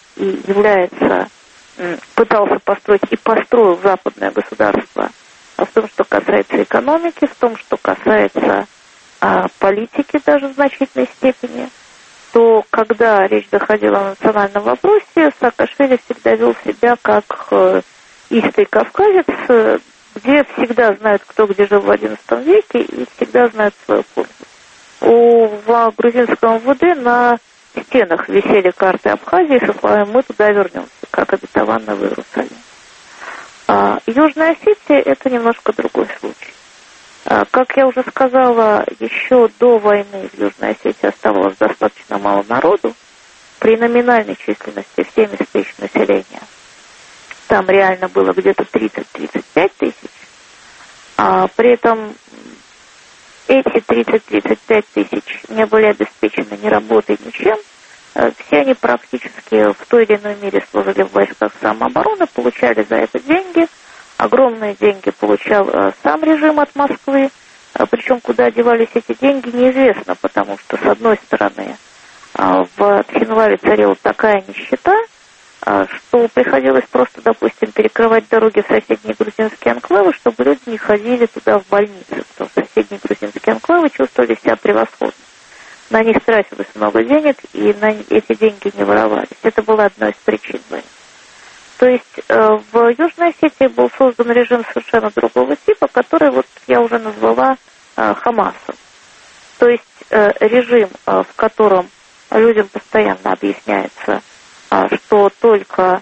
построить и построил западное государство в том, что касается экономики, в том, что касается политики даже в значительной степени, то когда речь доходила о национальном вопросе, Саакашвили всегда вел себя как истый кавказец, где всегда знают, кто где жил в XI веке, и всегда знают свою пользу. В грузинском МВД на стенах висели карты Абхазии со словами «Мы туда вернемся», как обетованно в Иерусалим. Южная Осетия – это немножко другой случай. Как я уже сказала, еще до войны в Южной Осетии оставалось достаточно мало народу. При номинальной численности в 70 тысяч населения там реально было где-то 30-35 тысяч. При этом эти 30-35 тысяч не были обеспечены ни работой, ничем. Все они практически в той или иной мере служили в войсках самообороны, получали за это деньги. Огромные деньги получал сам режим от Москвы, причем куда девались эти деньги, неизвестно, потому что, с одной стороны, в Тхинвале царила такая нищета, что приходилось просто, допустим, перекрывать дороги в соседние грузинские анклавы, чтобы люди не ходили туда в больницы, потому что соседние грузинские анклавы чувствовали себя превосходно. На них тратилось много денег, и на эти деньги не воровались. Это была одной из причин войны. То есть в Южной Осетии был создан режим совершенно другого типа, который вот я уже назвала Хамасом. То есть режим, в котором людям постоянно объясняется, что только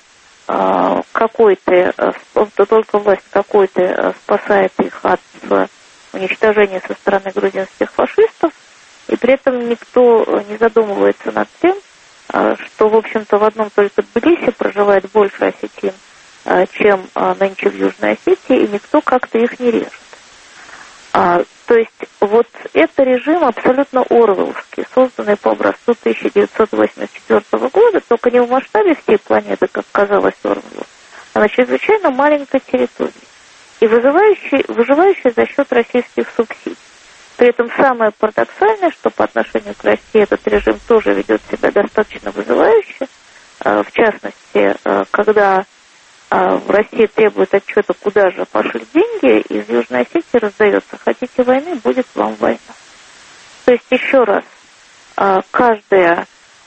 только власть какой-то спасает их от уничтожения со стороны грузинских фашистов, и при этом никто не задумывается над тем, что, в общем-то, в одном только Тбилиси проживает больше осетин, чем нынче в Южной Осетии, и никто как-то их не режет. То есть вот это режим абсолютно орвелловский, созданный по образцу 1984 года, только не в масштабе всей планеты, как казалось Орвеллу, а на чрезвычайно маленькой территории, и выживающий за счет российских субсидий. При этом самое парадоксальное, что по отношению к России этот режим тоже ведет себя достаточно вызывающе, в частности, когда в России требует отчета, куда же пошли деньги, из Южной Осетии раздается: хотите войны, будет вам война. То есть, еще раз, каждая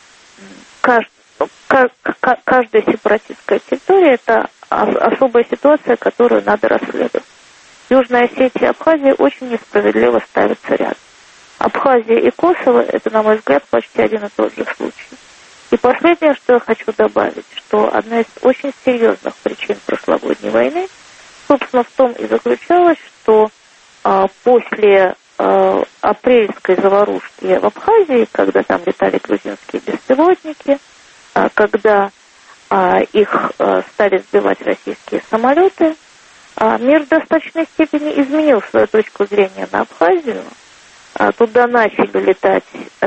сепаратистская территория – это особая ситуация, которую надо расследовать. Южная Осетия и Абхазия очень несправедливо ставятся рядом. Абхазия и Косово – это, на мой взгляд, почти один и тот же случай. И последнее, что я хочу добавить, что одна из очень серьезных причин прошлогодней войны, собственно, в том и заключалась, что после апрельской заварушки в Абхазии, когда там летали грузинские беспилотники, когда их стали сбивать российские самолеты, мир в достаточной степени изменил свою точку зрения на Абхазию. Туда начали летать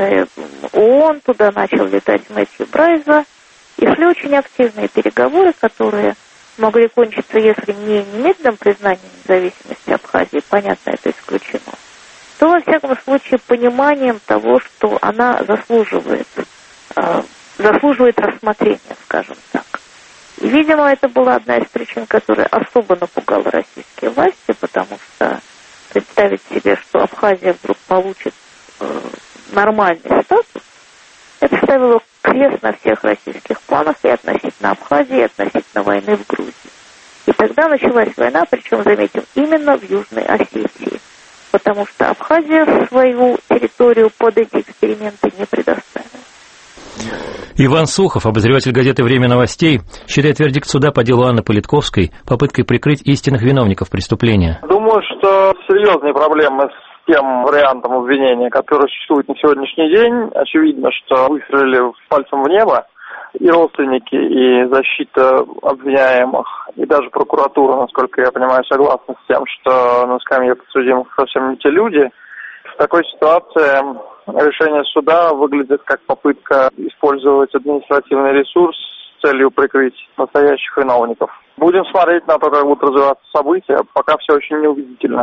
ООН, туда начал летать Мэтью Брайза, и шли очень активные переговоры, которые могли кончиться, если не немедленным признанием независимости Абхазии, понятно, это исключено, то, во всяком случае, пониманием того, что она заслуживает рассмотрения, скажем так. И, видимо, это была одна из причин, которая особо напугала российские власти, потому что представить себе, что Абхазия вдруг получит нормальный статус, это ставило крест на всех российских планах и относительно Абхазии, и относительно войны в Грузии. И тогда началась война, причем, заметим, именно в Южной Осетии, потому что Абхазия свою территорию под эти эксперименты не предоставила. Иван Сухов, обозреватель газеты «Время новостей», считает вердикт суда по делу Анны Политковской попыткой прикрыть истинных виновников преступления. Думаю, что серьезные проблемы с тем вариантом обвинения, который существует на сегодняшний день. Очевидно, что выстрелили пальцем в небо и родственники, и защита обвиняемых, и даже прокуратура, насколько я понимаю, согласна с тем, что на скамье подсудимых совсем не те люди. В такой ситуации решение суда выглядит как попытка использовать административный ресурс с целью прикрыть настоящих виновников. Будем смотреть на то, как будут развиваться события. Пока все очень неубедительно.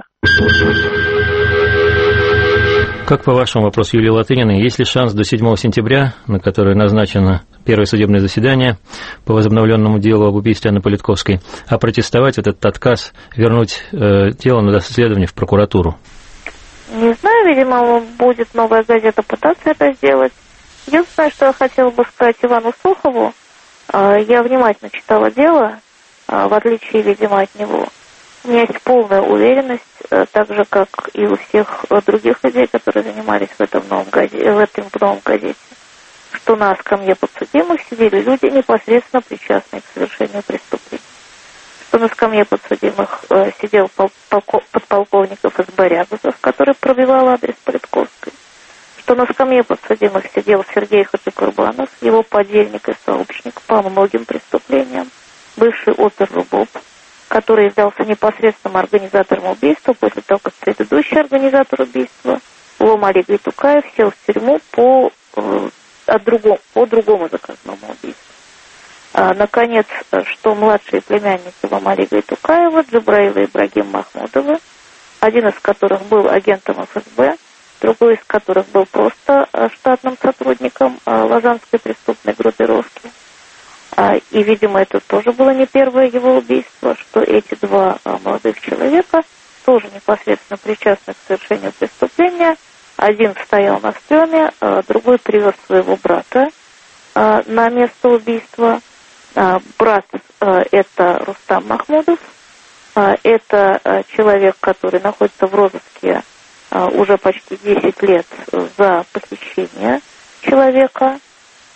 Как по вашему вопросу, Юлии Латыниной, есть ли шанс до 7 сентября, на которое назначено первое судебное заседание по возобновленному делу об убийстве Анны Политковской, опротестовать этот отказ, вернуть дело на доследование в прокуратуру? Не знаю, видимо, будет «Новая газета» пытаться это сделать. Единственное, что я хотела бы сказать Ивану Сухову, я внимательно читала дело, в отличие, видимо, от него. У меня есть полная уверенность, так же, как и у всех других людей, которые занимались в этом новом газете, что на скамье подсудимых сидели люди, непосредственно причастные к совершению преступлений. Что на скамье подсудимых сидел подполковник ФСБ Рябузов, который пробивал адрес Политковской. Что на скамье подсудимых сидел Сергей Хачакурбанов, его подельник и сообщник по многим преступлениям, бывший опер-рубоб, который являлся непосредственным организатором убийства после того, как предыдущий организатор убийства, Лом-Али Гайтукаев, сел в тюрьму по другому заказному убийству. Наконец, что младшие племянники Лом-Али Гайтукаева, Джабраила Ибрагим Махмудовы, один из которых был агентом ФСБ, другой из которых был просто штатным сотрудником лазанской преступной группировки. И, видимо, это тоже было не первое его убийство, что эти два молодых человека тоже непосредственно причастны к совершению преступления. Один стоял на стреме, другой привез своего брата на место убийства. Брат – это Рустам Махмудов, это человек, который находится в розыске уже почти 10 лет за похищение человека.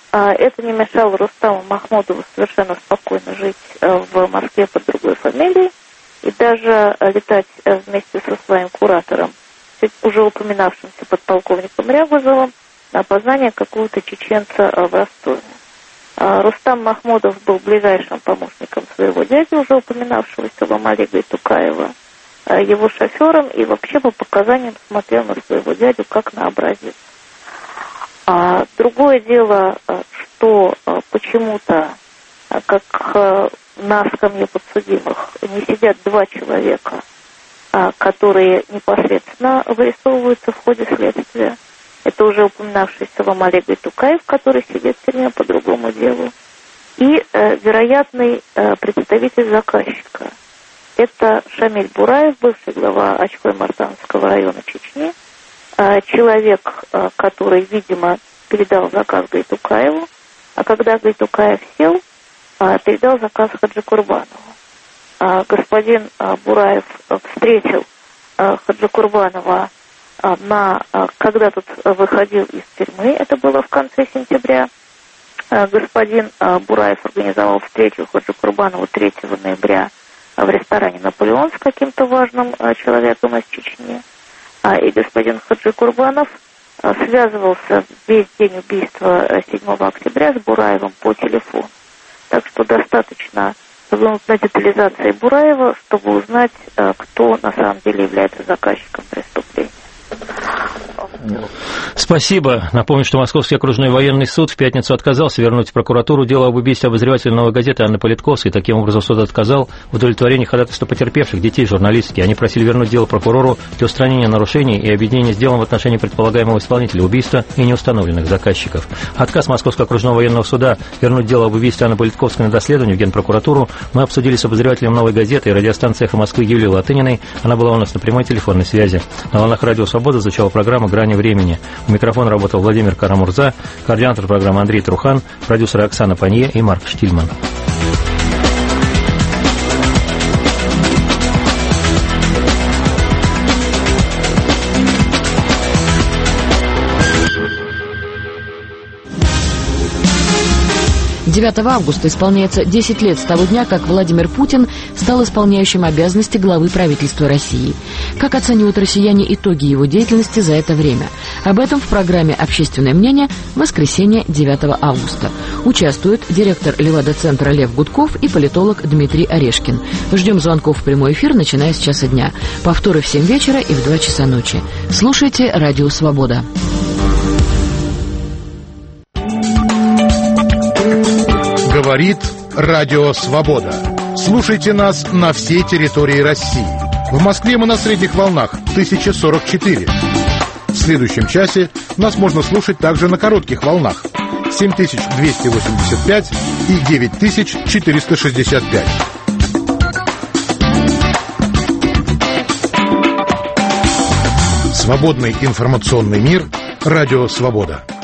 Это не мешало Рустаму Махмудову совершенно спокойно жить в Москве под другой фамилией и даже летать вместе со своим куратором, уже упоминавшимся подполковником Рягузовым, на опознание какого-то чеченца в Ростове. Рустам Махмудов был ближайшим помощником своего дяди, уже упоминавшегося Ламалига Тукаева, его шофером, и вообще по показаниям смотрел на своего дядю как на образец. Другое дело, что почему-то, как на скамье подсудимых, не сидят два человека, которые непосредственно вырисовываются в ходе следствия. Это уже упоминавшийся Ламалик Тукаев, который сидит в тюрьме по другому делу, и вероятный представитель заказчика. Это Шамиль Бураев, бывший глава Очкой-Мартановского района Чечни, человек, который, видимо, передал заказ Гайтукаеву, а когда Гайтукаев сел, передал заказ Хаджи Курбанову. Господин Бураев встретил Хаджи Курбанова, когда тот выходил из тюрьмы, это было в конце сентября. Господин Бураев организовал встречу Хаджи Курбанова 3 ноября в ресторане «Наполеон» с каким-то важным человеком из Чечни. И господин Хаджи Курбанов связывался весь день убийства 7 октября с Бураевым по телефону. Так что достаточно взглянуть на детализации Бураева, чтобы узнать, кто на самом деле является заказчиком преступления. Спасибо. Напомню, что Московский окружной военный суд в пятницу отказался вернуть в прокуратуру дело об убийстве обозревателя «Новой газеты» Анны Политковской. Таким образом, суд отказал в удовлетворении ходатайства потерпевших, детей журналистики. Они просили вернуть дело прокурору для устранения нарушений и объединения с делом в отношении предполагаемого исполнителя убийства и неустановленных заказчиков. Отказ Московского окружного военного суда вернуть дело об убийстве Анны Политковской на доследование в Генпрокуратуру мы обсудили с обозревателем «Новой газеты» и радиостанции «Эхо Москвы» Юлией Латыниной. Она была у нас на прямой телефонной связи. На волнах радио «Свобода» звучала программа «Грани времени». У микрофона работал Владимир Карамурза, координатор программы Андрей Трухан, продюсеры Оксана Панье и Марк Штильман. Августа исполняется 10 лет с того дня, как Владимир Путин стал исполняющим обязанности главы правительства России. Как оценивают россияне итоги его деятельности за это время? Об этом в программе «Общественное мнение» в воскресенье 9 августа. Участвуют директор Левада-центра Лев Гудков и политолог Дмитрий Орешкин. Ждем звонков в прямой эфир, начиная с часа дня. Повторы в 7 вечера и в 2 часа ночи. Слушайте «Радио Свобода». Говорит Радио Свобода. Слушайте нас на всей территории России. В Москве мы на средних волнах 1044. В следующем часе нас можно слушать также на коротких волнах 7285 и 9465. Свободный информационный мир. Радио Свобода.